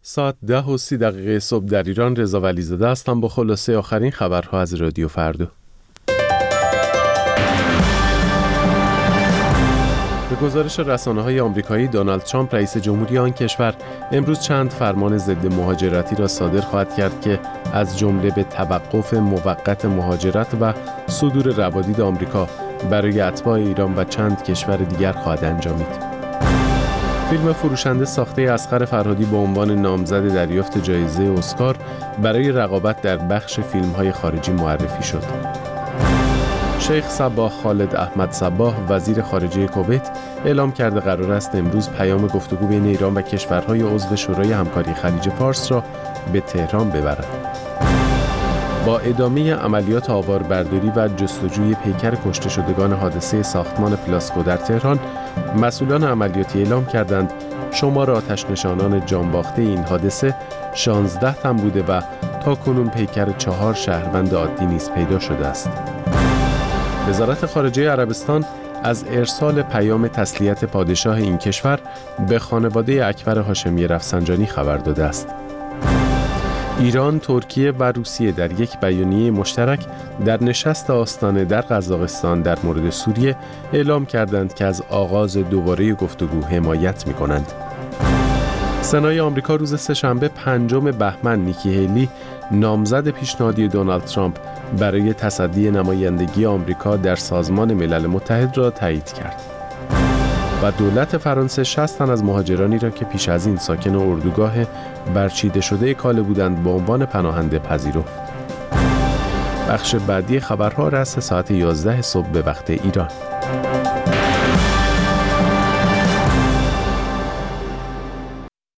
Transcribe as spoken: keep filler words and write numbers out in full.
ساعت ده و سی دقیقه صبح در ایران. رضا ولیزاده هستم با خلاصه آخرین خبرها از رادیو فردا. به گزارش رسانه‌های آمریکایی، دونالد ترامپ رئیس جمهوری آن کشور امروز چند فرمان ضد مهاجرتی را صادر خواهد کرد که از جمله به توقف موقت مهاجرت و صدور روادید آمریکا برای اتباع ایران و چند کشور دیگر خواهد انجامید. فیلم فروشنده ساخته اصغر فرهادی با عنوان نامزد دریافت جایزه اسکار برای رقابت در بخش فیلم‌های خارجی معرفی شد. شیخ صباح خالد احمد صباح وزیر خارجه کویت اعلام کرده قرار است امروز پیام گفتگو بین ایران و کشورهای عضو شورای همکاری خلیج فارس را به تهران ببرد. با ادامه عملیات آواربرداری و جستجوی پیکر کشته شدگان حادثه ساختمان پلاسکو در تهران، مسئولان عملیاتی اعلام کردند شمار آتش‌نشانان جانباخته این حادثه شانزده تن بوده و تاکنون پیکر چهار شهروند عادی نیز پیدا شده است. وزارت خارجه عربستان از ارسال پیام تسلیت پادشاه این کشور به خانواده اکبر هاشمی رفسنجانی خبر داده است. ایران، ترکیه و روسیه در یک بیانیه مشترک در نشست آستانه در قزاقستان در مورد سوریه اعلام کردند که از آغاز دوباره گفتگو حمایت می‌کنند. سنای آمریکا روز سه‌شنبه پنجم بهمن نیکی هیلی نامزد پیشنهادی دونالد ترامپ برای تصدی نمایندگی آمریکا در سازمان ملل متحد را تایید کرد و دولت فرانسه شصت تن از مهاجرانی را که پیش از این ساکن اردوگاه برچیده شده کاله بودند به عنوان پناهنده پذیرفت. بخش بعدی خبرها رأس ساعت یازده صبح به وقت ایران.